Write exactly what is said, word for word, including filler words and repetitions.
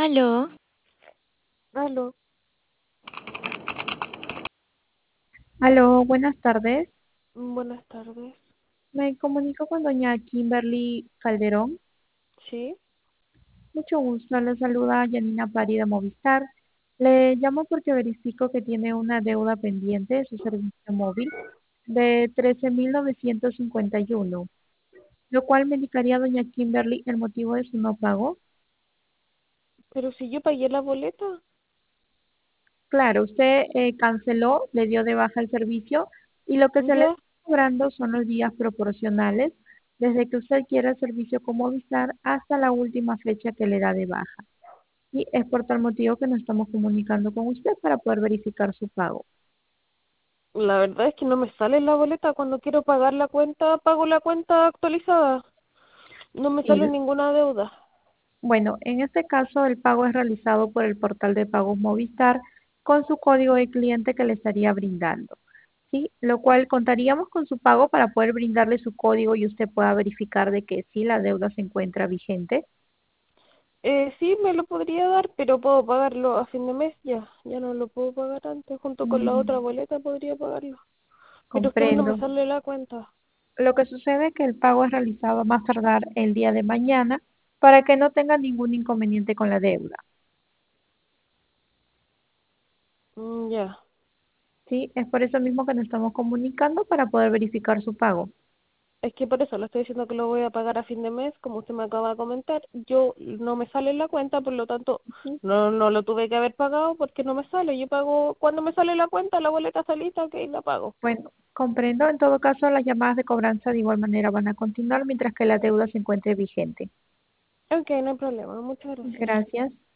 Aló, Aló, Aló, buenas tardes. buenas tardes. Me comunico con doña Kimberly Calderón. ¿Sí? Mucho gusto, le saluda Janina Pari de Movistar. Le llamo porque verifico que tiene una deuda pendiente de su servicio móvil de trece mil novecientos cincuenta y uno, lo cual me indicaría doña Kimberly el motivo de su no pago. Pero si yo pagué la boleta. Claro, usted eh, canceló, le dio de baja el servicio y lo que se le Ya, está cobrando son los días proporcionales desde que usted quiera el servicio con Movistar hasta la última fecha que le da de baja. Y es por tal motivo que nos estamos comunicando con usted para poder verificar su pago. la verdad es que no me sale la boleta. Cuando quiero pagar la cuenta, pago la cuenta actualizada. No me Y sale ninguna deuda. bueno, en este caso el pago es realizado por el portal de pagos Movistar con su código de cliente que le estaría brindando. ¿Sí? Lo cual contaríamos con su pago para poder brindarle su código y usted pueda verificar de que sí la deuda se encuentra vigente. Eh, sí, me lo podría dar, pero puedo pagarlo a fin de mes ya. Ya no lo puedo pagar antes. Junto con la otra Mm, boleta podría pagarlo. Pero es que a mí no me comprendo. sale la cuenta. Lo que sucede es que el pago es realizado a más tardar el día de mañana para que no tenga ningún inconveniente con la deuda. Mm, ya. ¿Sí? Es por eso mismo que nos estamos comunicando para poder verificar su pago. Es que por eso le estoy diciendo que lo voy a pagar a fin de mes, como usted me acaba de comentar. Yo no me sale en la cuenta, por lo tanto, ¿Sí? no no lo tuve que haber pagado porque no me sale. Yo pago cuando me sale la cuenta, la boleta salita, ok, la pago. Bueno, comprendo. En todo caso, las llamadas de cobranza de igual manera van a continuar mientras que la deuda se encuentre vigente. Ok, no hay problema. Muchas gracias. Gracias.